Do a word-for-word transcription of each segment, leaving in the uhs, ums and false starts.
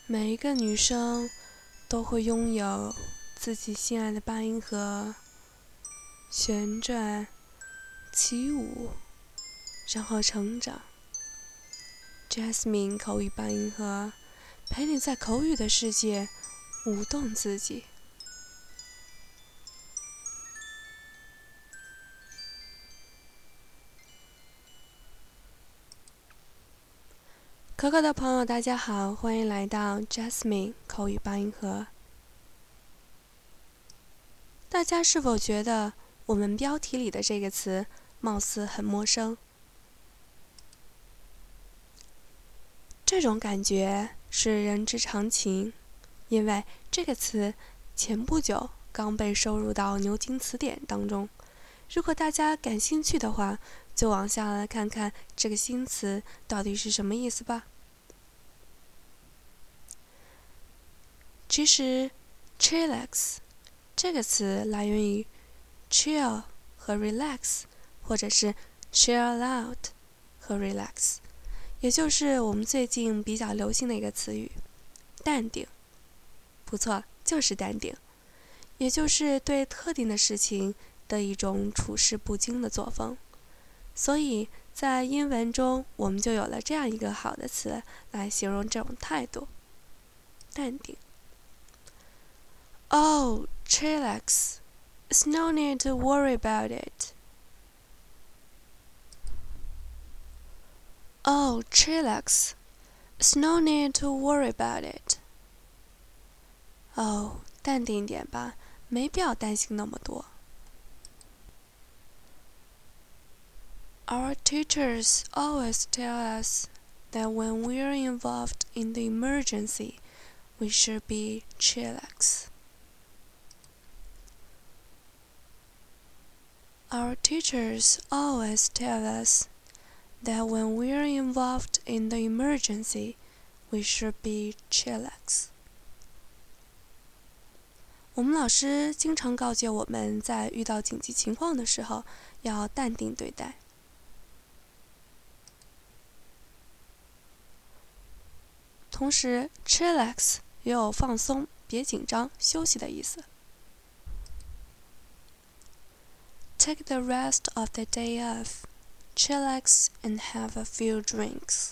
每一个女生都会拥有自己心爱的八音盒，旋转、起舞，然后成长。Jasmine 口语八音盒，陪你在口语的世界舞动自己。可可的朋友，大家好，欢迎来到 Jasmine 口语八音盒。大家是否觉得我们标题里的这个词貌似很陌生？这种感觉是人之常情，因为这个词前不久刚被收入到牛津词典当中。如果大家感兴趣的话，就往下来看看这个新词到底是什么意思吧。其实 chillax 这个词来源于 chill 和 relax， 或者是 chill out 和 relax， 也就是我们最近比较流行的一个词语，淡定。不错，就是淡定，也就是对特定的事情的一种处事不惊的作风。所以在英文中，我们就有了这样一个好的词来形容这种态度，淡定。Oh, chillax. It's no need to worry about it. Oh, chillax. It's no need to worry about it. Oh, 淡定一点吧，没必要担心那么多。Our teachers always tell us that when we're involved in the emergency, we should be chillax. Our teachers always tell us that when we're involved in the emergency, we should be chillax. 我们老师经常告诫我们在遇到紧急情况的时候要淡定对待。同时 chillax 也有放松、别紧张、休息的意思。Take the rest of the day off, chillax and have a few drinks.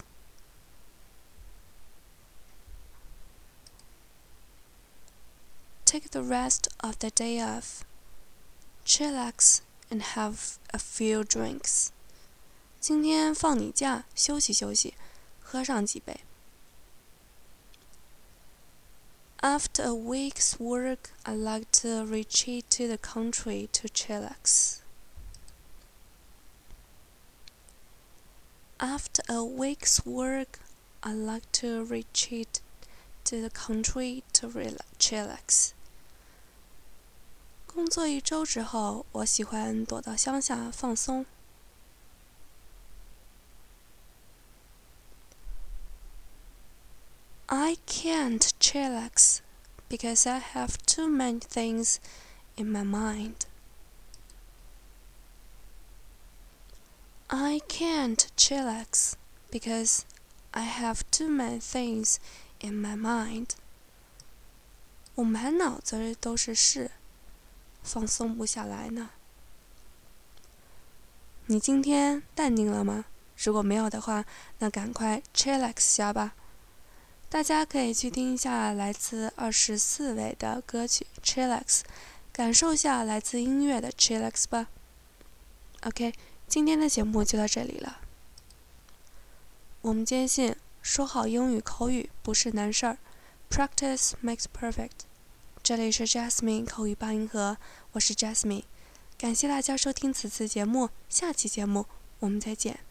Take the rest of the day off, chillax and have a few drinks. 今天放你假，休息休息，喝上几杯。After a week's work, I like to retreat to the country to chillax. After a week's work, I like to retreat to the country to chillax. 工作一周之后，我喜欢躲到乡下放松。I can't chillax because I have too many things in my mind. I can't chillax because I have too many things in my mind. 我满脑子都是事，放松不下来呢。你今天淡定了吗？如果没有的话，那赶快 chillax 下吧。大家可以去听一下来自二十四位的歌曲 chillax， 感受下来自音乐的 chillax 吧。OK， 今天的节目就到这里了。我们坚信，说好英语口语不是难事儿 ，Practice makes perfect。这里是 Jasmine 口语八音盒，我是 Jasmine， 感谢大家收听此次节目，下期节目我们再见。